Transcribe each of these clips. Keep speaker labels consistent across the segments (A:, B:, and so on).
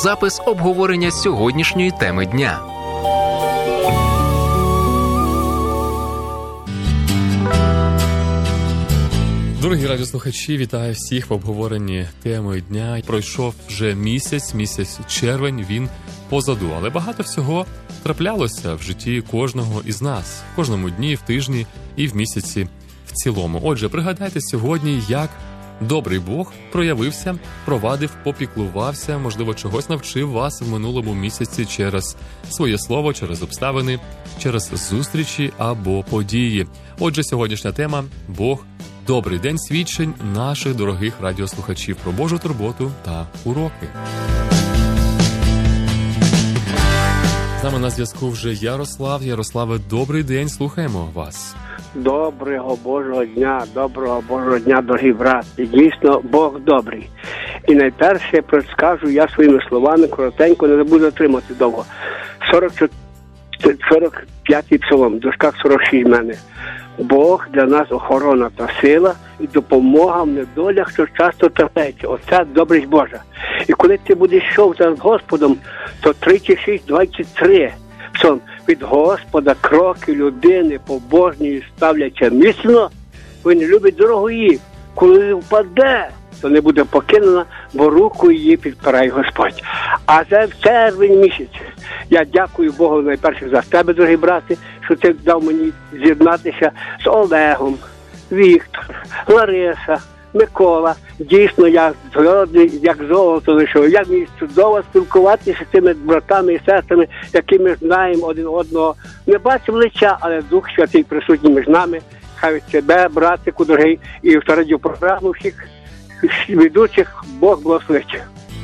A: запис обговорення сьогоднішньої теми дня.
B: Дорогі радіослухачі, вітаю всіх в обговоренні теми дня. Пройшов вже місяць червень, він позаду. Але багато всього траплялося в житті кожного із нас. В кожному дні, в тижні і в місяці в цілому. Отже, пригадайте сьогодні, як добрий Бог проявився, провадив, попіклувався, можливо, чогось навчив вас в минулому місяці через своє слово, через обставини, через зустрічі або події. Отже, сьогоднішня тема – Бог добрий. День свідчень наших дорогих радіослухачів про Божу турботу та уроки. З нами на зв'язку вже Ярослав. Ярославе, добрий день, слухаємо вас.
C: Доброго Божого дня, дорогі брати. Дійсно, Бог добрий. І найперше скажу я своїми словами, коротенько, не буду затримати довго. 45-й псалом, в дужках 46 в мене. Бог для нас охорона та сила і допомога в недолях, що часто трапляється. Оце добрість Божа. І коли ти будеш йшов за Господом, то 36:23 псалом. Від Господа кроки людини побожні ставляться міцно, він любить дорогу її. Коли впаде, то не буде покинена, бо руку її підпирає Господь. А це в червень місяць. Я дякую Богу найперше за тебе, дорогі брати, що ти дав мені з'єднатися з Олегом, Віктор, Лариса, Микола. Дійсно, я згодний, як золото вийшов. Як мені чудово спілкуватися з тими братами і сестрами, які ми знаємо один одного. Не бачимо лиця, але Дух Святий присутній між нами. Хай тебе, братику дорогий, і в радіопрограму всіх ведучих Бог благословить.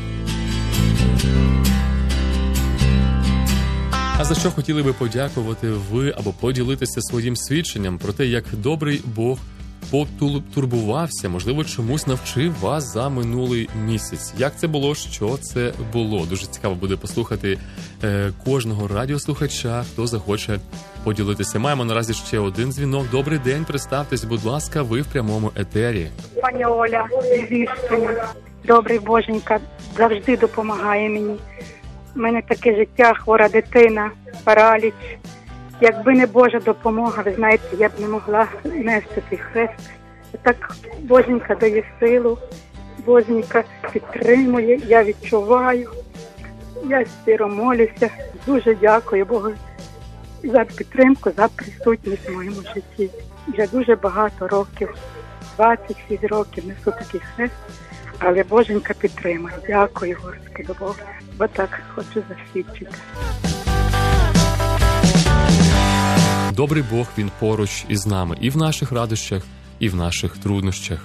B: А за що хотіли би подякувати ви або поділитися своїм свідченням про те, як добрий Бог потурбувався, можливо, чомусь навчив вас за минулий місяць. Як це було, що це було? Дуже цікаво буде послухати кожного радіослухача, хто захоче поділитися. Маємо наразі ще один дзвінок. Добрий день, представтесь, будь ласка, ви в прямому етері.
D: Пані Оля, добрий Боженька, завжди допомагає мені. У мене таке життя, хвора дитина, параліч. Якби не Божа допомога, ви знаєте, я б не могла нести цей хрест. Так Боженька дає силу, Боженька підтримує, я відчуваю, я щиро молюся. Дуже дякую Богу за підтримку, за присутність в моєму житті. Вже дуже багато років, 26 років несу такий хрест, але Боженька підтримує. Дякую, Господи Богу, бо так хочу засвідчити.
B: Добрий Бог, Він поруч із нами і в наших радощах, і в наших труднощах.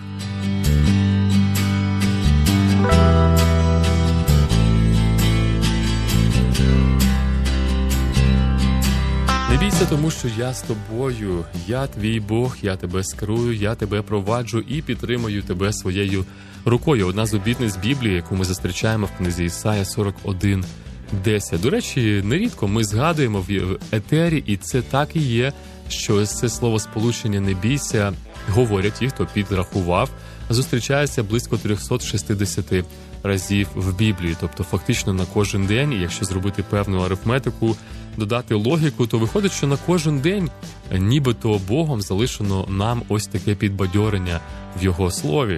B: Не бійся, тому що я з тобою, я твій Бог, я тебе скерую, я тебе проваджу і підтримую тебе своєю рукою. Одна з обітниць Біблії, яку ми зустрічаємо в книзі Ісая 41:10. До речі, нерідко ми згадуємо в етері, і це так і є, що це словосполучення «не бійся» говорять ті, хто підрахував, зустрічається близько 360 разів в Біблії. Тобто фактично на кожен день, і якщо зробити певну арифметику, додати логіку, то виходить, що на кожен день нібито Богом залишено нам ось таке підбадьорення в Його слові.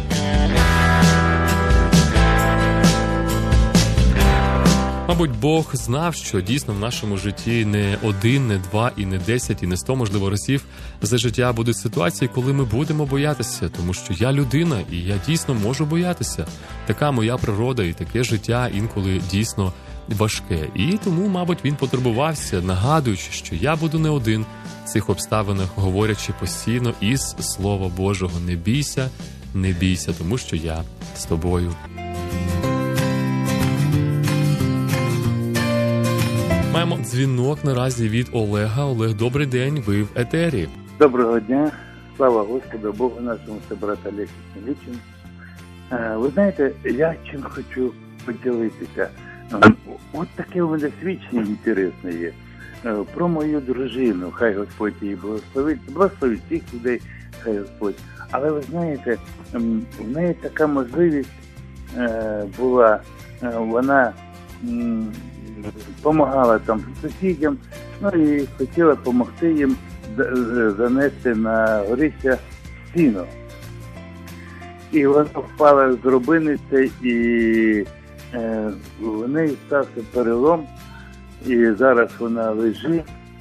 B: Мабуть, Бог знав, що дійсно в нашому житті не 1, не 2, і не 10, і не 100, можливо, разів за життя будуть ситуації, коли ми будемо боятися, тому що я людина, і я дійсно можу боятися. Така моя природа, і таке життя інколи дійсно важке. І тому, мабуть, він потурбувався, нагадуючи, що я буду не один в цих обставинах, говорячи постійно із Слова Божого. Не бійся, тому що я з тобою. Маємо дзвінок наразі від Олега. Олег, добрий день, ви в етері.
E: Доброго дня, слава Господу, Богу нашому, це брат Олег Лічин. Ви знаєте, я чим хочу поділитися. От таке у мене свідчення інтересне є. Про мою дружину, хай Господь її благословить всіх людей, хай Господь. Але ви знаєте, в неї така можливість була, вона допомагала там сусідям, ну і хотіла допомогти їм занести на горище сіно. І вона впала з драбини, і в неї стався перелом, і зараз вона лежить.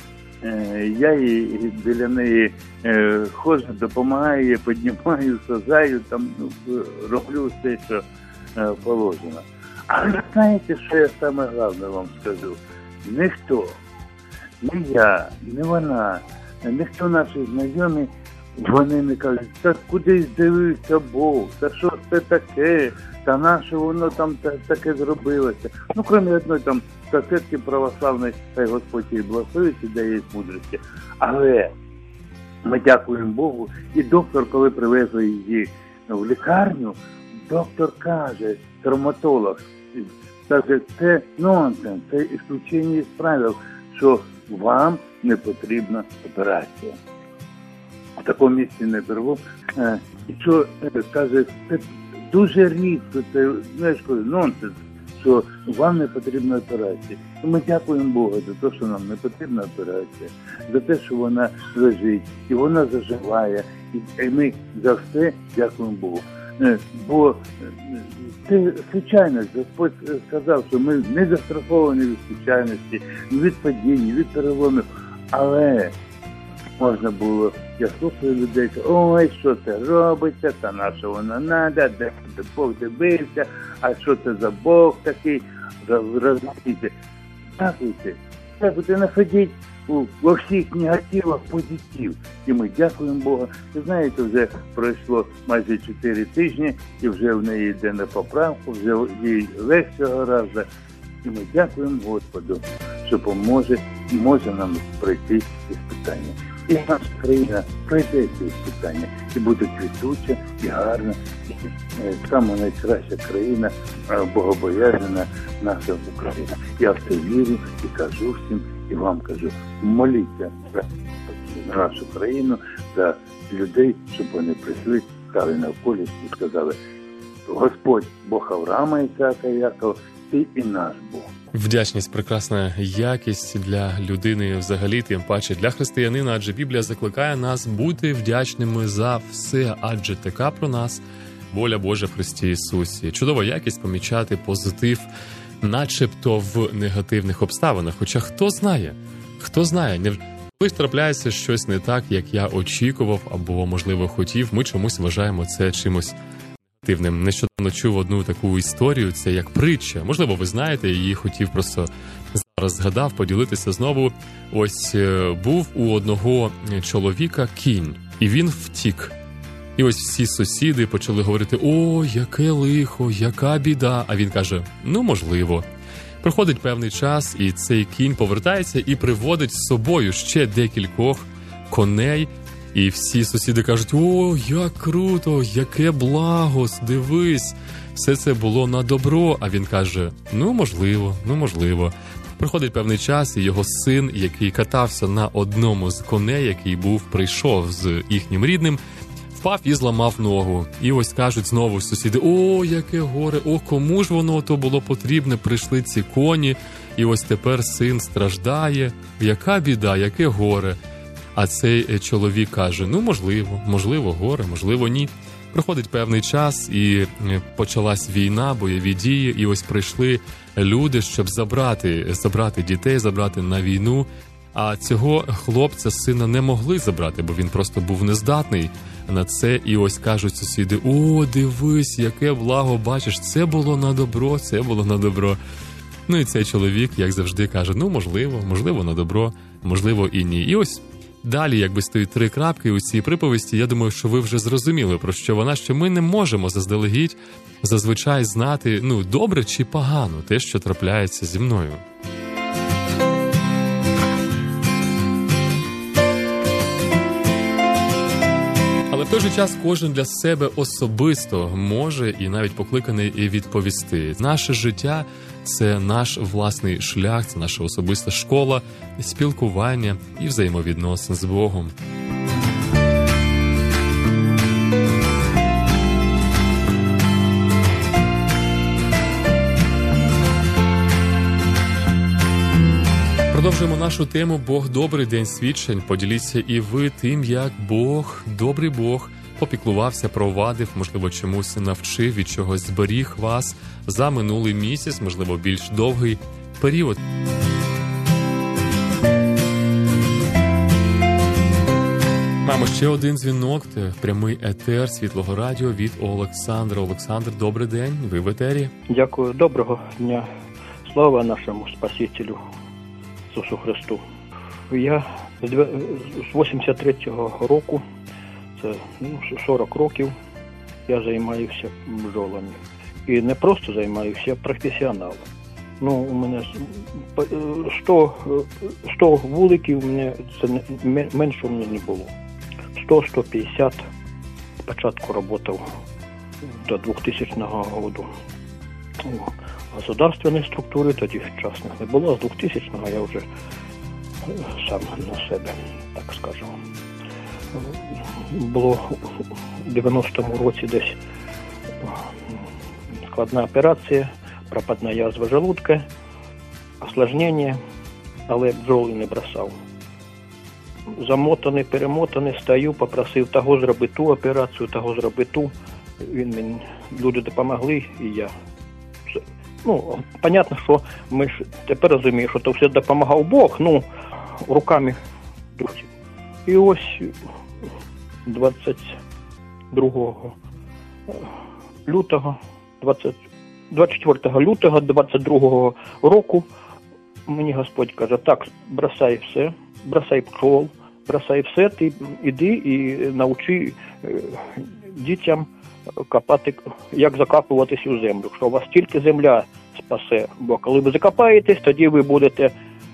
E: Я її біля неї ходжу, допомагаю, її піднімаю, сажаю, там, роблю все, що положено. Але знаєте, що я саме головне вам скажу? Ніхто, не я, не вона, ніхто наші знайомі, вони не кажуть, та кудись дивився Бог, та що це таке, та наше воно там таке зробилося. Ну, крім одної там сусідки православної, хай Господь їй благословить і дає їй мудрості. Але ми дякуємо Богу, і доктор, коли привезли її в лікарню, доктор каже, травматолог, каже, це нонсенс, це ісключення із правил, що вам не потрібна операція. В такому місці не беру. І що, каже, це дуже рідко, це, знаєш, нонсенс, що вам не потрібна операція. І ми дякуємо Богу за те, що нам не потрібна операція, за те, що вона лежить, і вона заживає, і ми за все дякуємо Богу. Бо це случайність. Господь сказав, що ми не застраховані від случайності, від падіння, від переломів. Але можна було, я слухаю людей, ой, що це робиться, та на що воно треба, де Бог дивився, а що це за Бог такий, розумієте. Дякуйте, находіть во всіх негативах позитив. І ми дякуємо Богу. Ви знаєте, вже пройшло майже 4 тижні, і вже в неї йде на поправку, вже їй легше гораздо. І ми дякуємо Господу, що може нам пройти іспитання. І наша країна пройде ці іспитання, і буде квітуча, і гарна, і саме найкраща країна, богобоязнена наша Україна. Я в це вірю і кажу всім, і вам кажу, моліться за нашу країну, за людей, щоб вони прийшли, стали навколо і сказали, Господь, Бог Авраама, Ісаака і Якова, ти і наш Бог.
B: Вдячність – прекрасна якість для людини взагалі, тим паче для християнина, адже Біблія закликає нас бути вдячними за все, адже така про нас воля Божа в Христі Ісусі. Чудова якість помічати позитив, начебто в негативних обставинах. Хоча хто знає, коли трапляється щось не так, як я очікував або, можливо, хотів, ми чомусь вважаємо це чимось негативним. Нещодавно чув одну таку історію, це як притча. Можливо, ви знаєте, її хотів просто зараз згадав поділитися знову. Ось був у одного чоловіка кінь, і він втік. І ось всі сусіди почали говорити: «О, яке лихо, яка біда!» А він каже: «Ну, можливо». Проходить певний час, і цей кінь повертається і приводить з собою ще декількох коней. І всі сусіди кажуть: «О, як круто, яке благо, дивись, все це було на добро». А він каже: «Ну, можливо». Проходить певний час, і його син, який катався на одному з коней, який прийшов з їхнім рідним, впав і зламав ногу. І ось кажуть знову сусіди: «О, яке горе, о, кому ж воно то було потрібне, прийшли ці коні, і ось тепер син страждає, яка біда, яке горе». А цей чоловік каже: «Ну, можливо, горе, можливо, ні». Проходить певний час, і почалась війна, бойові дії, і ось прийшли люди, щоб забрати дітей, забрати на війну. А цього хлопця, сина, не могли забрати, бо він просто був нездатний на це. І ось кажуть сусіди: «О, дивись, яке благо, бачиш, це було на добро». Ну і цей чоловік, як завжди, каже: «Ну, можливо, на добро, можливо і ні». І ось далі, якби стоїть 3 крапки у цій приповісті, я думаю, що ви вже зрозуміли, про що вона, що ми не можемо заздалегідь зазвичай знати, добре чи погано те, що трапляється зі мною. Але в той же час кожен для себе особисто може і навіть покликаний відповісти. Наше життя – це наш власний шлях, це наша особиста школа, спілкування і взаємовідносин з Богом. Продовжуємо нашу тему «Бог добрий, день свідчень». Поділіться і ви тим, як Бог, добрий Бог, попіклувався, провадив, можливо, чомусь навчив, від чогось зберіг вас за минулий місяць, можливо, більш довгий період. Маємо ще один дзвінок, прямий етер Світлого радіо від Олександра. Олександр, добрий день, ви в етері.
F: Дякую, доброго дня. Слава нашому Спасителю Ісусу Христу. Я з 83-го року, це 40 років, я займаюся бджолами. І не просто займаюся, я професіонал. У мене 100 вуликів, це менше у мене не було. 100-150 спочатку працював до 2000 року. У государственної структури, тоді частних не було, з 2000-го я вже сам на себе, так скажемо. Було в 90-му році десь складна операція, пропадна язва желудка, осложнення, але бджоли не бросав. Замотаний, перемотаний, стою, попросив того зробити ту операцію, того зробити ту. Мені люди допомогли, і я. Понятно, що ми ж тепер розуміємо, що то все допомагав Бог, руками друзів. І ось 24 лютого 22 року мені Господь каже, так, бросай все, бросай пчол, бросай все, ти іди і навчи дітям копати, як закапуватись у землю, що у вас тільки земля спасе, бо коли ви закопаєтесь, тоді ви будете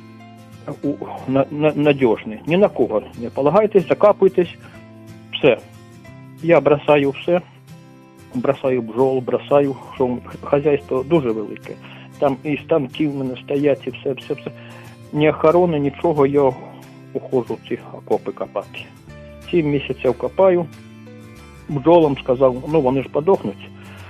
F: надіжні, ні на кого не полагайтесь, закапуйтесь, все. Я бросаю все, бросаю бджол, бросаю, що хазяйство дуже велике. Там і станки в мене стоять, і все. Ні охорони, нічого, я уходжу в ці окопи копати. 7 місяців копаю. Бджолам сказав, вони ж подохнуть.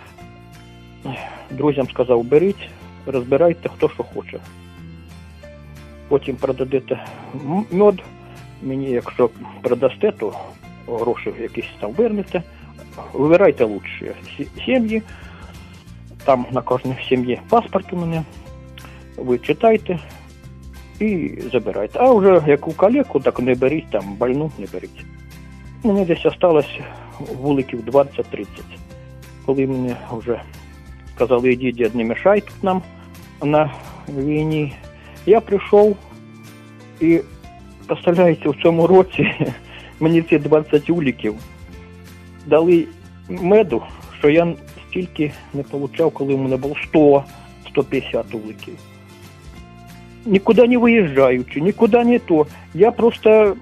F: Друзям сказав, беріть, розбирайте, хто що хоче. Потім продадете мед. Мені, якщо продасте, то гроші якісь там вернете. Вибирайте лучші сім'ї. Там на кожній сім'ї паспорт у мене. Ви читайте і забирайте. А вже яку калеку, так не беріть, там больну не беріть. Мені десь осталось вуликів 20-30. Коли мені вже сказали, ідіть, дід, не мішай тут нам на війні, я прийшов і, представляєте, в цьому році мені ці 20 вуликів дали меду, що я стільки не отримав, коли в мене було 100-150 вуликів. Нікуди не виїжджаючи, нікуди не то. Я просто,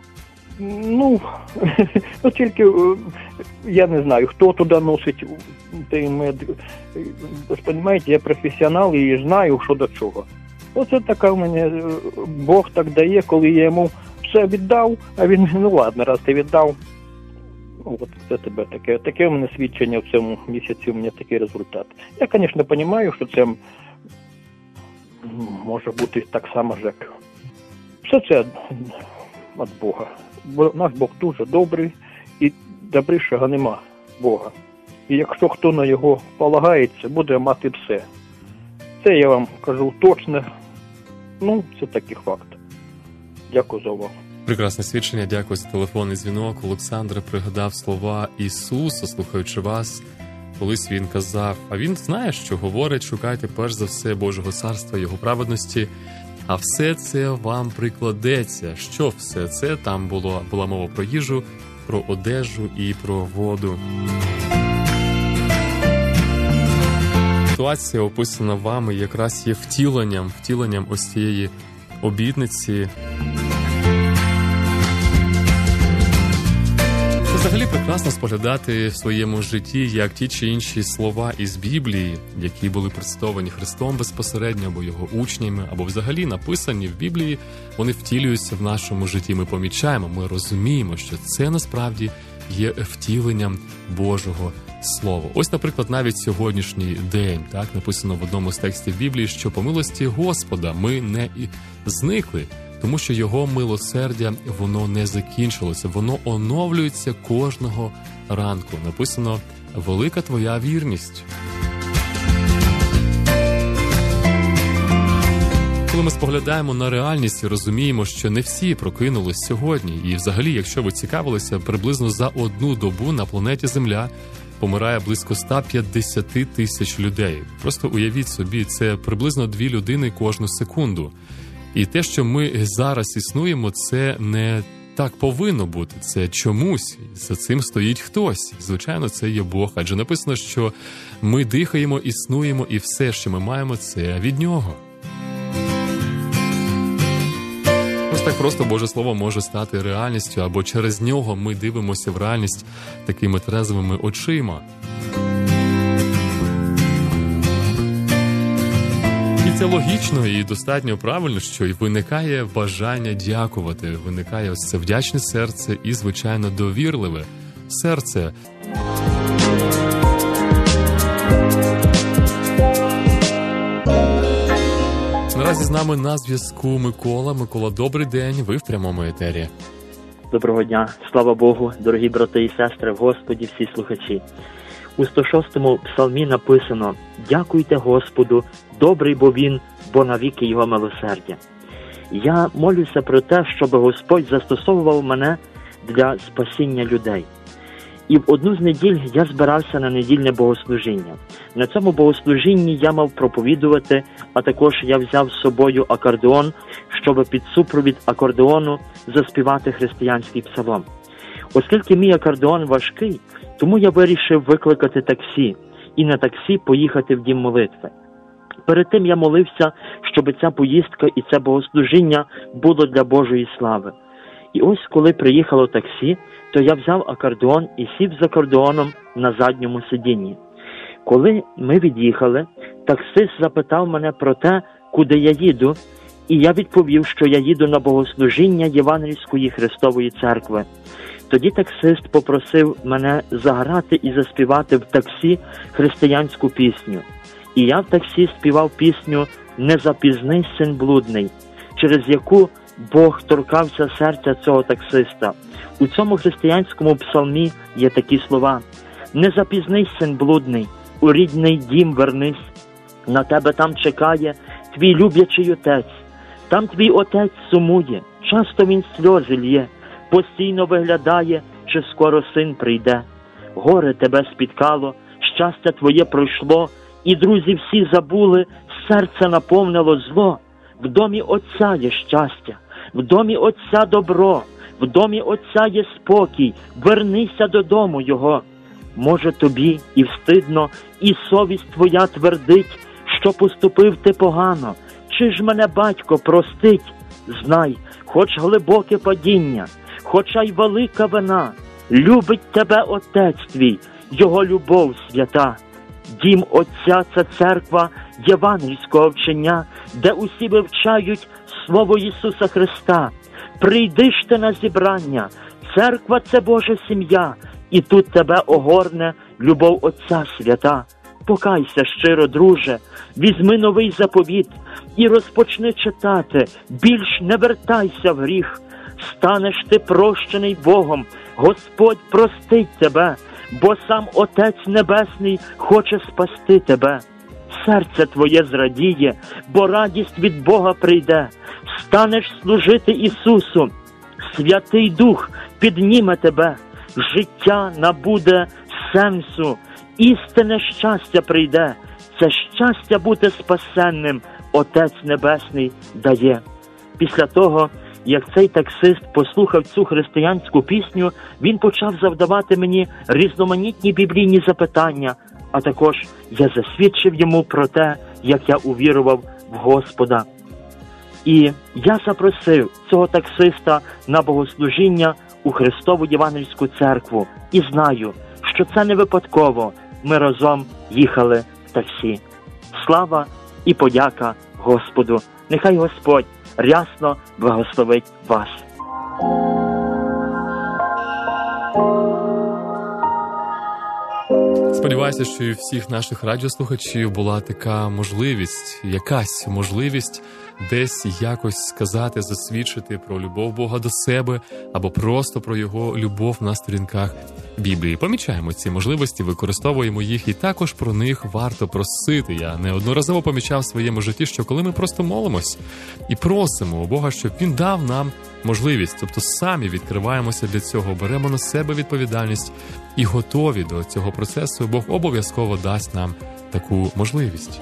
F: тільки, я не знаю, хто туди носить той мед. Розумієте, я професіонал і знаю, що до чого. Оце така в мене, Бог так дає, коли я йому все віддав, а він, ладно, раз ти віддав, от це тебе таке. Таке в мене свідчення в цьому місяці, у мене такий результат. Я, звісно, розумію, що це може бути так само, як все це від Бога. Бо наш Бог дуже добрий, і добрішого нема Бога. І якщо хто на його полагається, буде мати все. Це я вам кажу точно. Це такий факт. Дякую за увагу.
B: Прекрасне свідчення, дякую за телефонний дзвінок. Олександр пригадав слова Ісуса, слухаючи вас. Колись він казав, а він знає, що говорить, шукайте перш за все Божого царства, Його праведності, а все це вам прикладеться. Що все це? Там була мова про їжу, про одежу і про воду. Ситуація, описана вами, якраз є втіленням ось цієї обітниці. Взагалі прекрасно споглядати в своєму житті, як ті чи інші слова із Біблії, які були представлені Христом безпосередньо, або його учнями, або взагалі написані в Біблії, вони втілюються в нашому житті. Ми помічаємо, ми розуміємо, що це насправді є втіленням Божого Слова. Ось, наприклад, навіть сьогоднішній день, так, написано в одному з текстів Біблії, що по милості Господа ми не зникли. тому що Його милосердя, воно не закінчилося, воно оновлюється кожного ранку. Написано «Велика твоя вірність». Коли ми споглядаємо на реальність і розуміємо, що не всі прокинулись сьогодні, і взагалі, якщо ви цікавилися, приблизно за одну добу на планеті Земля помирає близько 150 тисяч людей. Просто уявіть собі, це приблизно 2 людини кожну секунду. І те, що ми зараз існуємо, це не так повинно бути, це чомусь. За цим стоїть хтось. Звичайно, це є Бог, адже написано, що ми дихаємо, існуємо, і все, що ми маємо, це від Нього. Ось так просто Боже Слово може стати реальністю, або через нього ми дивимося в реальність такими трезвими очима. І це логічно і достатньо правильно, що й виникає бажання дякувати, виникає ось це вдячне серце і, звичайно, довірливе серце. Наразі з нами на зв'язку Микола. Микола, добрий день, ви в прямому етері.
G: Доброго дня, слава Богу, дорогі брати і сестри в Господі, всі слухачі. У 106-му псалмі написано «Дякуйте Господу, добрий бо Він, бо навіки Його милосердя». Я молюся про те, щоб Господь застосовував мене для спасіння людей. І в одну з неділь я збирався на недільне богослужіння. На цьому богослужінні я мав проповідувати, а також я взяв з собою акордеон, щоб під супровід акордеону заспівати християнський псалом. Оскільки мій акордеон важкий, тому я вирішив викликати таксі і на таксі поїхати в дім молитви. Перед тим я молився, щоб ця поїздка і це богослужіння було для Божої слави. І ось коли приїхало таксі, то я взяв акордеон і сів з акордеоном на задньому сидінні. Коли ми від'їхали, таксист запитав мене про те, куди я їду, і я відповів, що я їду на богослужіння Євангельської Христової Церкви. Тоді таксист попросив мене заграти і заспівати в таксі християнську пісню. І я в таксі співав пісню «Не запізнись, син блудний», через яку Бог торкався серця цього таксиста. У цьому християнському псалмі є такі слова: «Не запізнись, син блудний, у рідний дім вернись, на тебе там чекає твій люблячий отець, там твій отець сумує, часто він сльози лє, постійно виглядає, чи скоро син прийде. Горе тебе спіткало, щастя твоє пройшло, і друзі всі забули, серце наповнило зло. В домі Отця є щастя, в домі Отця добро, в домі Отця є спокій, вернися додому Його. Може тобі і встидно, і совість твоя твердить, що поступив ти погано. Чи ж мене батько простить? Знай, хоч глибоке падіння, хоча й велика вина, любить тебе Отець твій, Його любов свята. Дім Отця – це церква євангельського вчення, де усі вивчають Слово Ісуса Христа. Прийди ж ти на зібрання, церква – це Божа сім'я, і тут тебе огорне любов Отця свята. Покайся щиро, друже, візьми новий заповіт і розпочни читати, більш не вертайся в гріх. Станеш ти прощений Богом, Господь простить тебе, бо сам Отець Небесний хоче спасти тебе. Серце твоє зрадіє, бо радість від Бога прийде. Станеш служити Ісусу, Святий Дух підніме тебе. Життя набуде сенсу, істинне щастя прийде. Це щастя бути спасенним Отець Небесний дає. Після того, як цей таксист послухав цю християнську пісню, він почав завдавати мені різноманітні біблійні запитання, а також я засвідчив йому про те, як я увірував в Господа. І я запросив цього таксиста на богослужіння у Христову Євангельську церкву. І знаю, що це не випадково. Ми разом їхали в таксі. Слава і подяка Господу. Нехай Господь рясно благословить вас.
B: Сподіваюся, що і у всіх наших радіослухачів була така можливість, якась можливість десь якось сказати, засвідчити про любов Бога до себе або просто про Його любов на сторінках Біблії. Помічаємо ці можливості, використовуємо їх і також про них варто просити. Я неодноразово помічав в своєму житті, що коли ми просто молимось і просимо у Бога, щоб Він дав нам можливість, тобто самі відкриваємося для цього, беремо на себе відповідальність і готові до цього процесу, Бог обов'язково дасть нам таку можливість.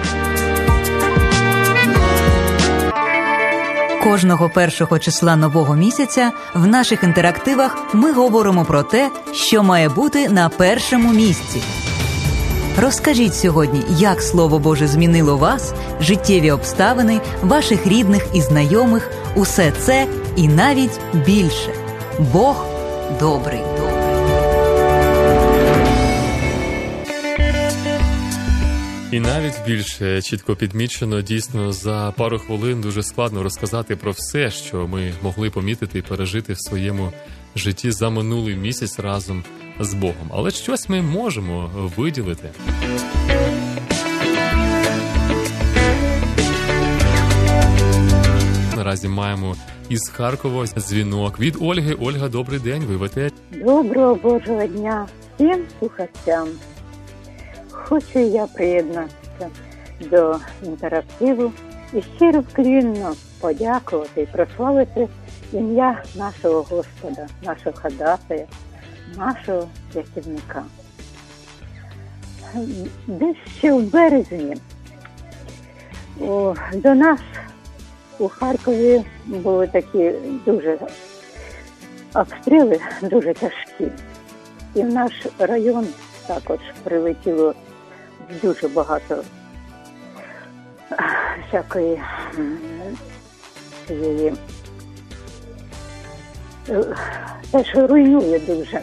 H: Кожного першого числа нового місяця в наших інтерактивах ми говоримо про те, що має бути на першому місці. Розкажіть сьогодні, як Слово Боже змінило вас, життєві обставини, ваших рідних і знайомих, усе це і навіть більше. Бог добрий.
B: І навіть більше чітко підмічено, дійсно, за пару хвилин дуже складно розказати про все, що ми могли помітити і пережити в своєму житті за минулий місяць разом з Богом. Але щось ми можемо виділити. Наразі маємо із Харкова дзвінок від Ольги. Ольга, добрий день, ви в етері.
I: Доброго Божого дня всім слухачам. Хочу я приєднатися до інтерактиву і щиро вклінно подякувати і прославити ім'я нашого Господа, нашого ходатая, нашого рятівника. Десь ще в березні до нас у Харкові були такі дуже обстріли, дуже тяжкі. І в наш район також прилетіло дуже багато всякої цієї, те, що руйнує дуже.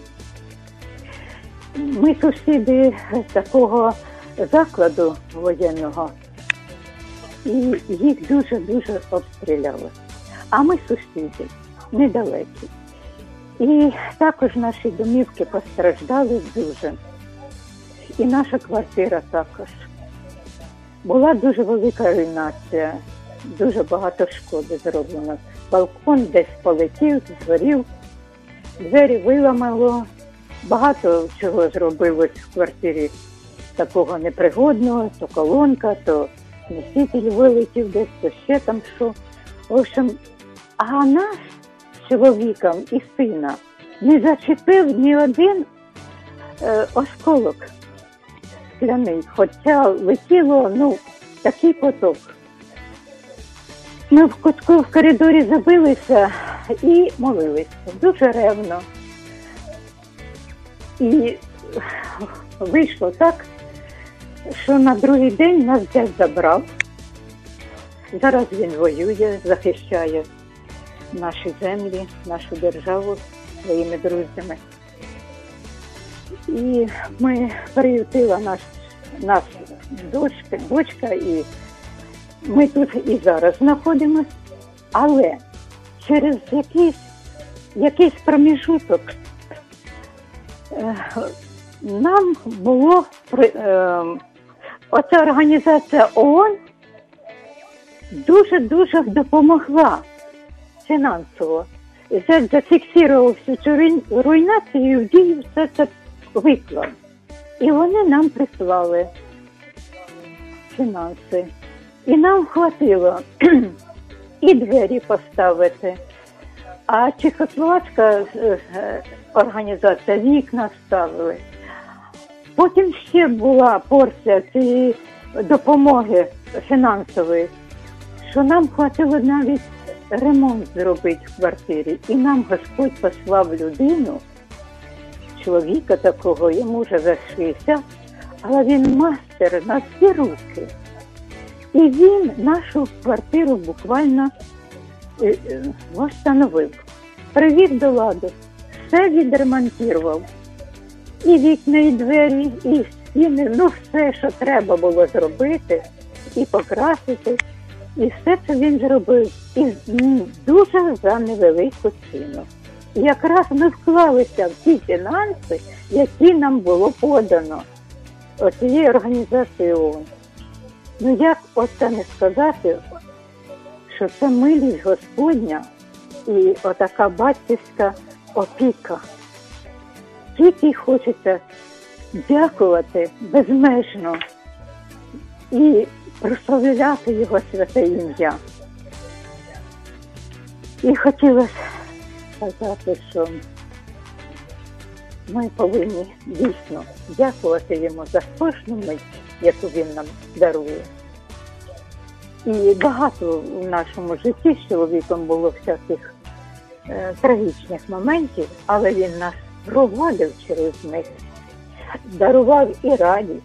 I: Ми сусіди такого закладу воєнного, і їх дуже-дуже обстріляли. А ми сусіди, недалекі. І також наші домівки постраждали дуже. І наша квартира також. Була дуже велика руйнація, дуже багато шкоди зроблено. Балкон десь полетів, згорів, двері виламало, багато чого зробилось в квартирі такого непригодного, то колонка, то носитель вилетів десь, то ще там що. В общем, а нас з чоловіком і сина не зачепив ні один осколок скляний, хоча летіло, такий поток. Ми в кутку в коридорі забилися і молилися, дуже ревно. І вийшло так, що на другий день нас десь забрав. Зараз він воює, захищає наші землі, нашу державу своїми друзями. І ми приютила нас дочка, і ми тут і зараз знаходимося. Але через якийсь проміжуток нам було, оця організація ООН дуже-дуже допомогла фінансово. Зафіксував всю цю руйнацію і в дію все це виклав. І вони нам прислали фінанси. І нам хватило і двері поставити. А чехословацька організація вікна ставили. Потім ще була порція цієї допомоги фінансової, що нам хватило навіть ремонт зробити в квартирі. І нам Господь послав людину, чоловіка такого, йому вже за 60, але він мастер на всі руки. І він нашу квартиру буквально встановив, привів до ладу, все відремонтував. І вікна, і двері, і стіни, все, що треба було зробити, і покрасити. І все це він зробив. І дуже за невелику ціну. якраз ми вклалися в ті фінанси, які нам було подано оцією організацією ООН. Ну як оце не сказати, що це милість Господня і отака батьківська опіка. Тільки хочеться дякувати безмежно і прославляти Його святе ім'я. І хотілося сказати, що ми повинні дійсно дякувати Йому за кожну мить, яку Він нам дарує. І багато в нашому житті з чоловіком було всяких трагічних моментів, але він нас проводив через них, дарував і радість,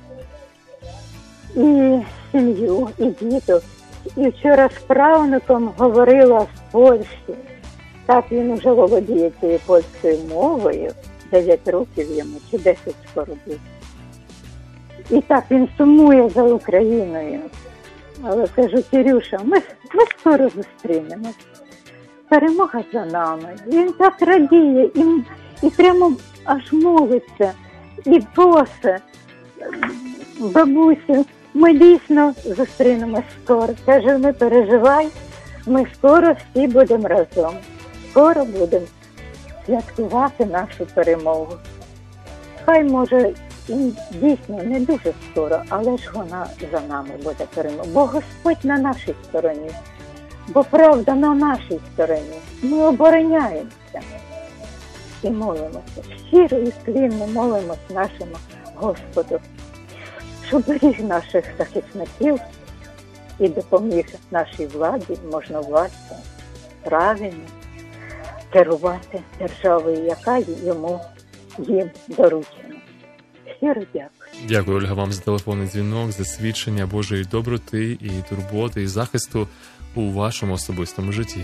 I: і сім'ю, і діток. І вчора з правнуком говорила з Польщі. Так він вже володіє цією польською мовою, 9 років йому, чи 10 скоро буде. І так він сумує за Україною. Але кажу, Кирюша, ми скоро зустрінемось. Перемога за нами. Він так радіє і прямо аж молиться, і просить. Бабусю, ми дійсно зустрінемось скоро. Каже, не переживай, ми скоро всі будемо разом. Скоро будемо святкувати нашу перемогу. Хай, може, і дійсно не дуже скоро, але ж вона за нами буде перемога. Бо Господь на нашій стороні, бо правда на нашій стороні. Ми обороняємося і молимося. Щиро і склінно молимося нашому Господу, щоб беріг наших захисників і допоміг нашій владі, можновладцям, правильно керувати державою, яка їм доручена. Щиро дякую.
B: Дякую, Ольга, вам за телефонний дзвінок, за свідчення Божої доброти і турботи, і захисту у вашому особистому житті.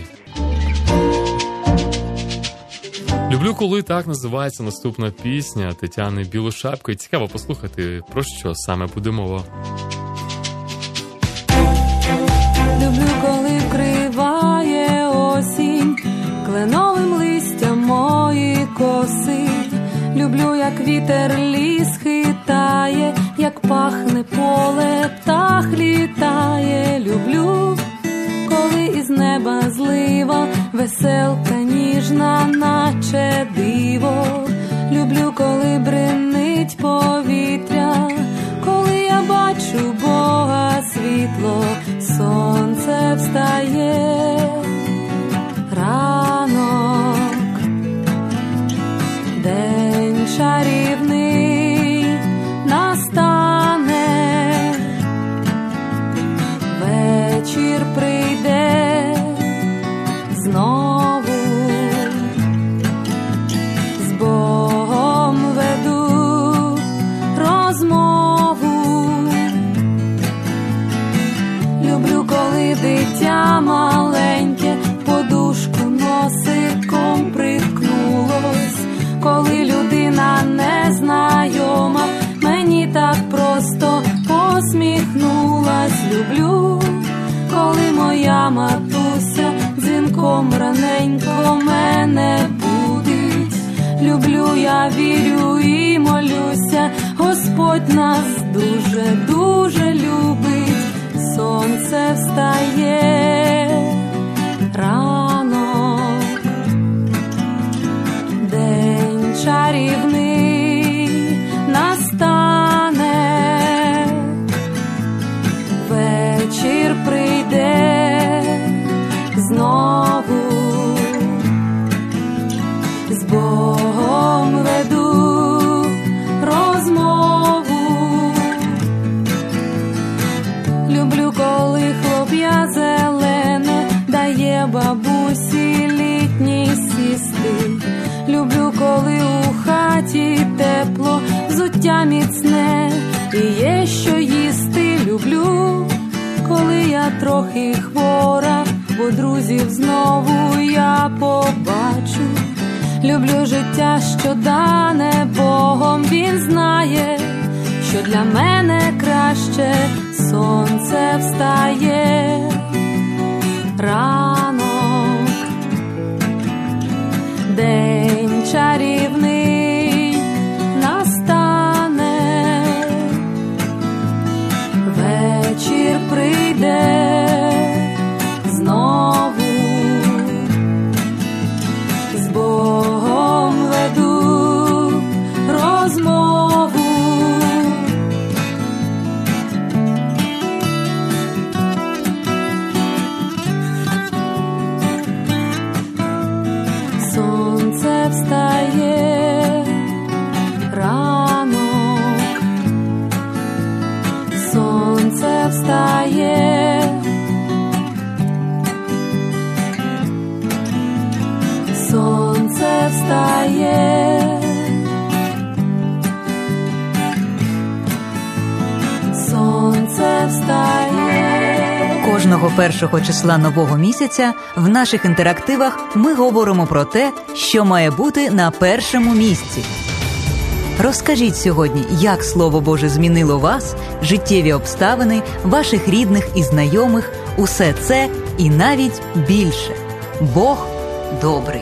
B: Люблю, коли так називається наступна пісня Тетяни Білошапки. Цікаво послухати, про що саме буде мова.
J: Люблю, коли вкриває осінь кленовим листям мої коси. Люблю, як вітер ліс хитає, як пахне поле, птах літає. Люблю, коли із неба злива, веселка ніжна, наче диво. Люблю, коли бринить повітря, коли я бачу Бога світло, сонце встає. Ранок, день чарівний настане, вечір прийде знову, з Богом веду розмову. Люблю, коли дитя маленьке подушку носиком приткнулось, коли людина незнайома мені так просто посміхнулась. Люблю, коли моя матуся дзвінком раненько мене будить. Люблю, я вірю і молюся, Господь нас дуже-дуже любить. Сонце встає, ранок, день чарівний настане, вечір прийде знову, з Богом веду розмову. Люблю, коли хлоп'я зелене дає бабусі літній сісти. Люблю, коли у хаті тепло, взуття міцне і є що їсти. Люблю, коли я трохи хвора, бо друзів знову я побачу. Люблю життя, що дане Богом, Він знає, що для мене краще. Сонце встає, ранок, день
H: Кожного першого числа нового місяця в наших інтерактивах ми говоримо про те, що має бути на першому місці. Розкажіть сьогодні, як Слово Боже змінило вас, життєві обставини, ваших рідних і знайомих, усе це і навіть більше. Бог добрий.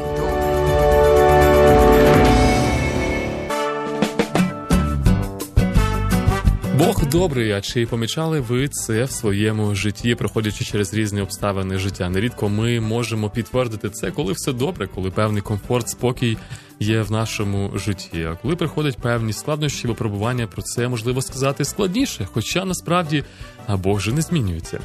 B: Бог добрий, а чи помічали ви це в своєму житті, проходячи через різні обставини життя? Нерідко ми можемо підтвердити це, коли все добре, коли певний комфорт, спокій є в нашому житті. А коли приходять певні складнощі, випробування, про це можливо сказати складніше, хоча насправді Бог же не змінюється.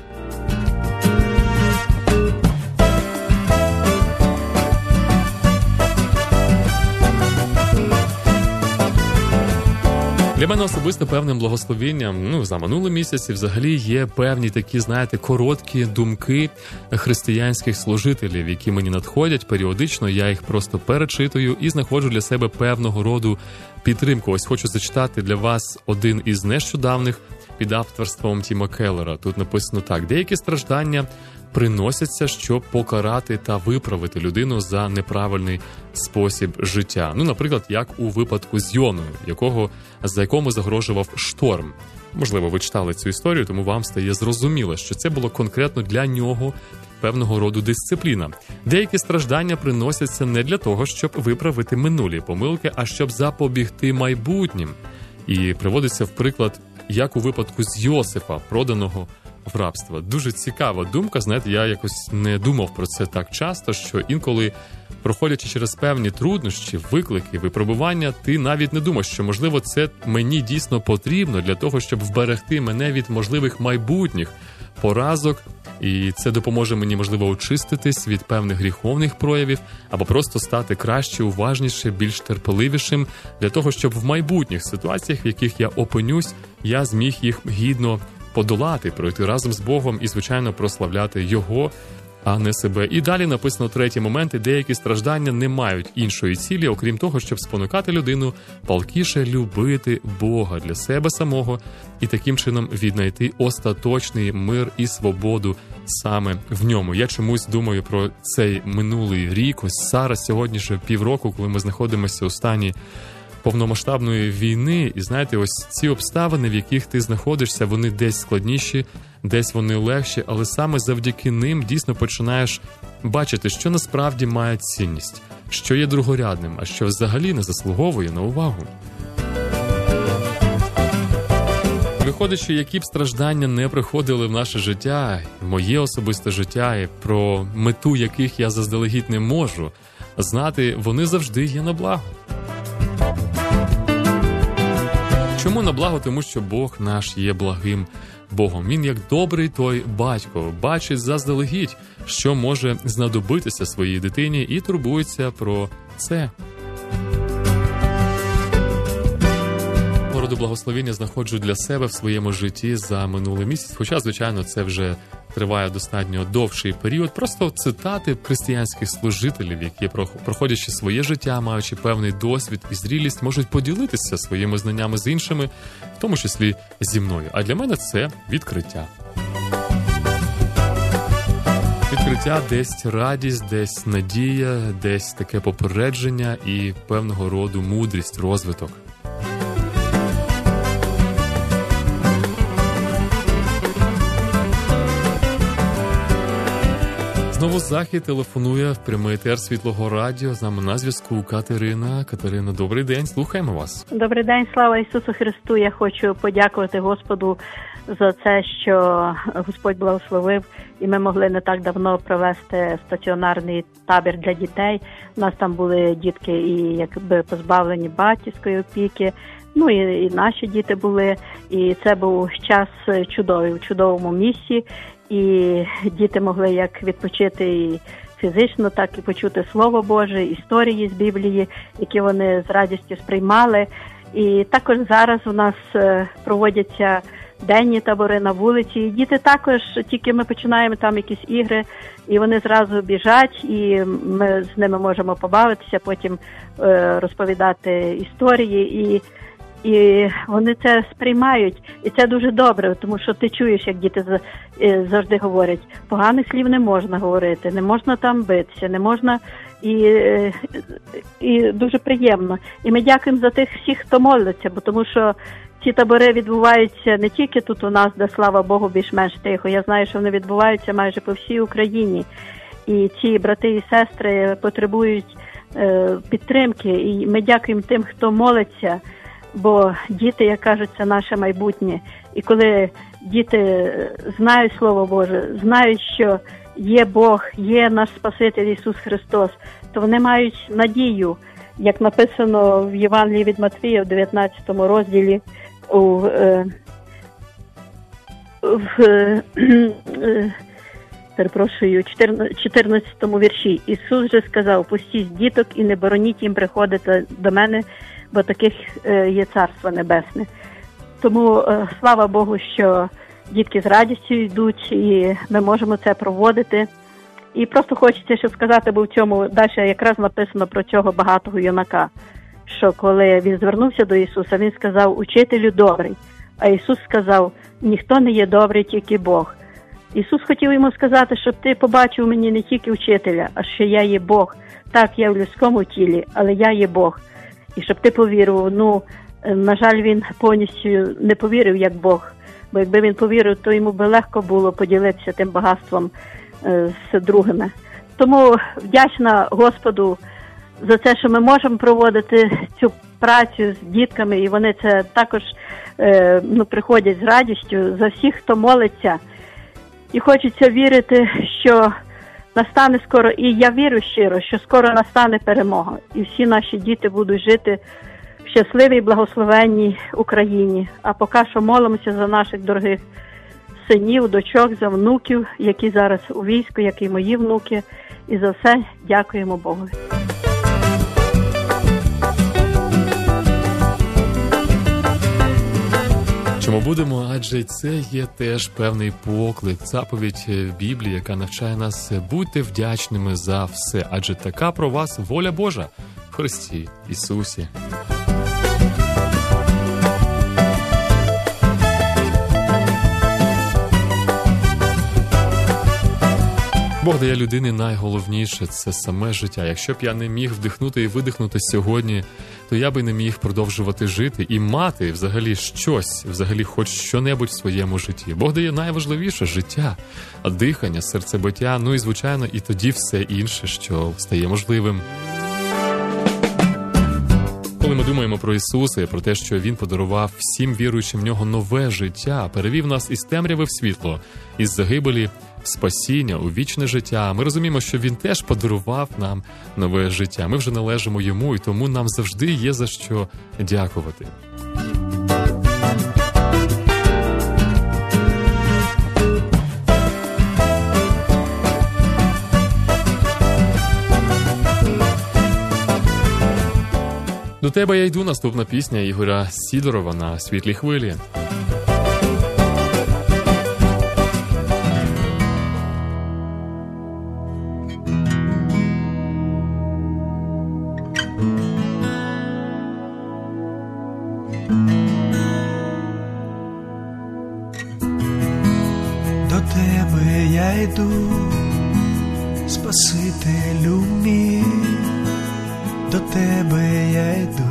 B: Для мене особисто певним благословенням, за минулий місяць і взагалі є певні такі, короткі думки християнських служителів, які мені надходять періодично, я їх просто перечитую і знаходжу для себе певного роду підтримку. Ось хочу зачитати для вас один із нещодавних під авторством Тіма Келлера. Тут написано так: деякі страждання приносяться, щоб покарати та виправити людину за неправильний спосіб життя. Наприклад, як у випадку з Йоною, за якому загрожував шторм. Можливо, ви читали цю історію, тому вам стає зрозуміло, що це було конкретно для нього певного роду дисципліна. Деякі страждання приносяться не для того, щоб виправити минулі помилки, а щоб запобігти майбутнім. І приводиться в приклад, як у випадку з Йосифа, проданого в рабство. Дуже цікава думка, я якось не думав про це так часто, що інколи, проходячи через певні труднощі, виклики, випробування, ти навіть не думаєш, що, можливо, це мені дійсно потрібно для того, щоб вберегти мене від можливих майбутніх поразок, і це допоможе мені, можливо, очиститись від певних гріховних проявів, або просто стати краще, уважніше, більш терпеливішим, для того, щоб в майбутніх ситуаціях, в яких я опинюсь, я зміг їх гідно подолати, пройти разом з Богом і, звичайно, прославляти Його, а не себе. І далі написано третій момент: деякі страждання не мають іншої цілі, окрім того, щоб спонукати людину палкіше любити Бога для себе самого і таким чином віднайти остаточний мир і свободу саме в ньому. Я чомусь думаю про цей минулий рік, ось зараз, сьогодні ж півроку, коли ми знаходимося у стані повномасштабної війни, і ось ці обставини, в яких ти знаходишся, вони десь складніші, десь вони легші, але саме завдяки ним дійсно починаєш бачити, що насправді має цінність, що є другорядним, а що взагалі не заслуговує на увагу. Виходячи, які б страждання не приходили в наше життя, моє особисте життя, і про мету яких я заздалегідь не можу знати, вони завжди є на благо. Чому на благо? Тому що Бог наш є благим Богом. Він, як добрий той батько, бачить заздалегідь, що може знадобитися своїй дитині, і турбується про це. Роду благословення знаходжу для себе в своєму житті за минулий місяць, хоча, звичайно, це вже триває достатньо довший період. Просто цитати християнських служителів, які, проходячи своє життя, маючи певний досвід і зрілість, можуть поділитися своїми знаннями з іншими, в тому числі зі мною. А для мене це відкриття. Відкриття, десь радість, десь надія, десь таке попередження і певного роду мудрість, розвиток. Знову Захід телефонує в прямий етер Світлого радіо. З нами на зв'язку Катерина. Катерина, добрий день, слухаємо вас.
K: Добрий день, слава Ісусу Христу. Я хочу подякувати Господу за це, що Господь благословив, і ми могли не так давно провести стаціонарний табір для дітей. У нас там були дітки і позбавлені батьківської опіки, і наші діти були. І це був час чудовий, у чудовому місці. І діти могли як відпочити і фізично, так і почути Слово Боже, історії з Біблії, які вони з радістю сприймали. І також зараз у нас проводяться денні табори на вулиці. І діти також, тільки ми починаємо там якісь ігри, і вони зразу біжать, і ми з ними можемо побавитися, потім розповідати історії. І І вони це сприймають, і це дуже добре, тому що ти чуєш, як діти завжди говорять, поганих слів не можна говорити, не можна там битися, не можна, і дуже приємно. І ми дякуємо за тих всіх, хто молиться, бо тому що ці табори відбуваються не тільки тут у нас, де, слава Богу, більш-менш тихо, я знаю, що вони відбуваються майже по всій Україні. І ці брати і сестри потребують підтримки, і ми дякуємо тим, хто молиться, бо діти, як кажуть, це наше майбутнє. І коли діти знають Слово Боже, знають, що є Бог, є наш Спаситель Ісус Христос, то вони мають надію, як написано в Євангелії від Матвія в 19 розділі, перепрошую, 14 вірші. Ісус же сказав, пустіть діток і не бороніть їм приходити до мене, бо таких є Царство Небесне. Тому слава Богу, що дітки з радістю йдуть, і ми можемо це проводити. І просто хочеться ще сказати, бо в цьому далі якраз написано про цього багатого юнака, що коли він звернувся до Ісуса, він сказав, учителю добрий. А Ісус сказав, ніхто не є добрий, тільки Бог. Ісус хотів йому сказати, щоб ти побачив мені не тільки вчителя, а що я є Бог. Так, я в людському тілі, але я є Бог. І щоб ти повірив, на жаль, він повністю не повірив як Бог. Бо якби він повірив, то йому би легко було поділитися тим багатством з другими. Тому вдячна Господу за те, що ми можемо проводити цю працю з дітками, і вони це також приходять з радістю, за всіх, хто молиться. І хочеться вірити, що настане скоро, і я вірю щиро, що скоро настане перемога. І всі наші діти будуть жити в щасливій і благословенній Україні. А поки що молимося за наших дорогих синів, дочок, за внуків, які зараз у війську, як і мої внуки. І за все дякуємо Богу.
B: Чому будемо? Адже це є теж певний поклик, заповідь Біблії, яка навчає нас бути вдячними за все. Адже така про вас воля Божа в Христі Ісусі. Бог дає людині найголовніше – це саме життя. Якщо б я не міг вдихнути і видихнути сьогодні, то я би не міг продовжувати жити і мати взагалі щось, взагалі хоч що-небудь в своєму житті. Бог дає найважливіше – життя, дихання, серцебиття, і, звичайно, і тоді все інше, що стає можливим. Коли ми думаємо про Ісуса і про те, що Він подарував всім віруючим в Нього нове життя, перевів нас із темряви в світло, із загибелі в спасіння, у вічне життя, ми розуміємо, що Він теж подарував нам нове життя. Ми вже належимо Йому, і тому нам завжди є за що дякувати. До тебе я йду. Наступна пісня Ігоря Сідорова на «Світлій хвилі».
L: До тебе я йду, Спасителю мій, до тебе я йду.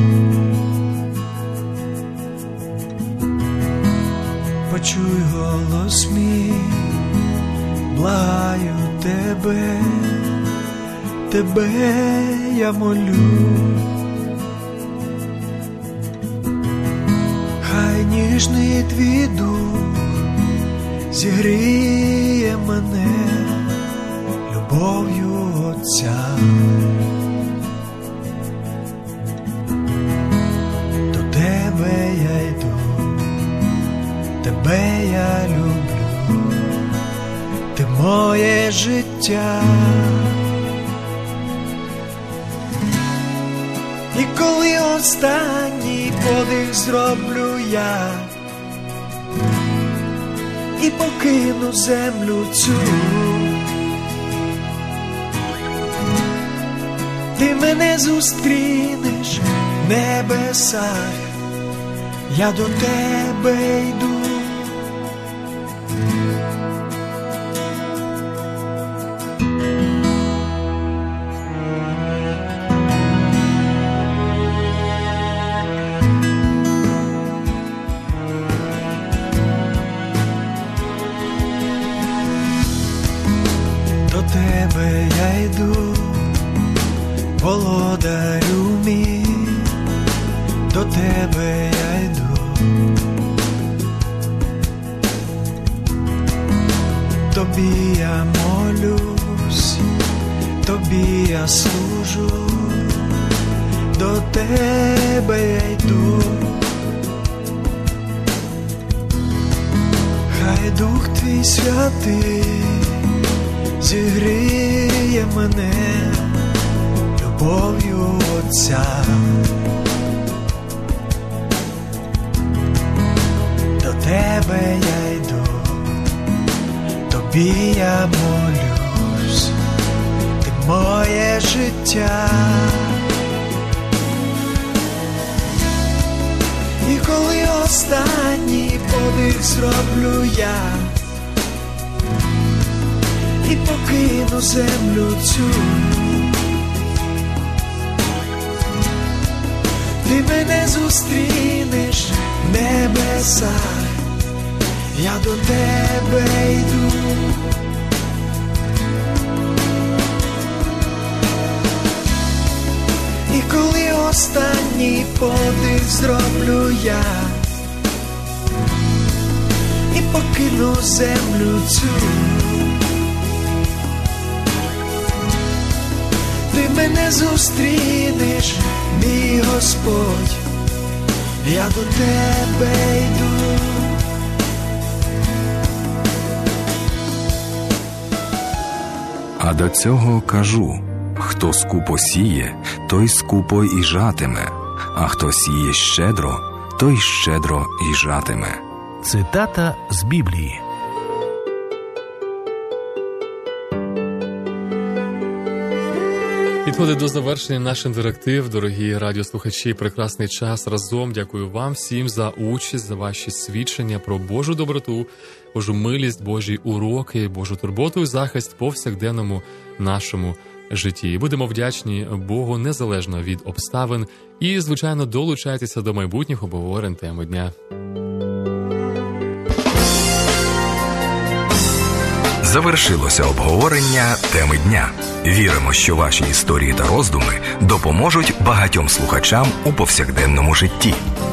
L: Почуй голос мій, благаю тебе, тебе я молю. Хай ніжний твій дух зігріє мене любов'ю Отця. До тебе я йду, тебе я люблю, ти моє життя. І коли останній подих зроблю я і покину землю цю, ти мене зустрінеш в небесах я до тебе йду. До тебе я йду, володарю мій, до тебе я йду, тобі я молюсь, тобі я служу, до тебе я йду. Хай Дух твій святий зігріє мене любов'ю Отця. До тебе я йду, тобі я молюсь, ти моє життя. І коли останній подих зроблю я і покину землю цю, ти мене зустрінеш в небесах, я до тебе йду. І коли останній подих зроблю я і покину землю цю, ти мене зустрінеш, мій Господь, я до тебе йду.
M: А до цього кажу: хто скупо сіє, той скупо і жатиме, а хто сіє щедро, той щедро і жатиме.
N: Цитата з Біблії.
B: Підходить до завершення наш інтерактив, дорогі радіослухачі. Прекрасний час разом. Дякую вам всім за участь, за ваші свідчення про Божу доброту, Божу милість, Божі уроки, Божу турботу і захист в повсякденному нашому житті. І будемо вдячні Богу незалежно від обставин. І, звичайно, долучайтеся до майбутніх обговорень теми дня.
M: Завершилося обговорення теми дня. Віримо, що ваші історії та роздуми допоможуть багатьом слухачам у повсякденному житті.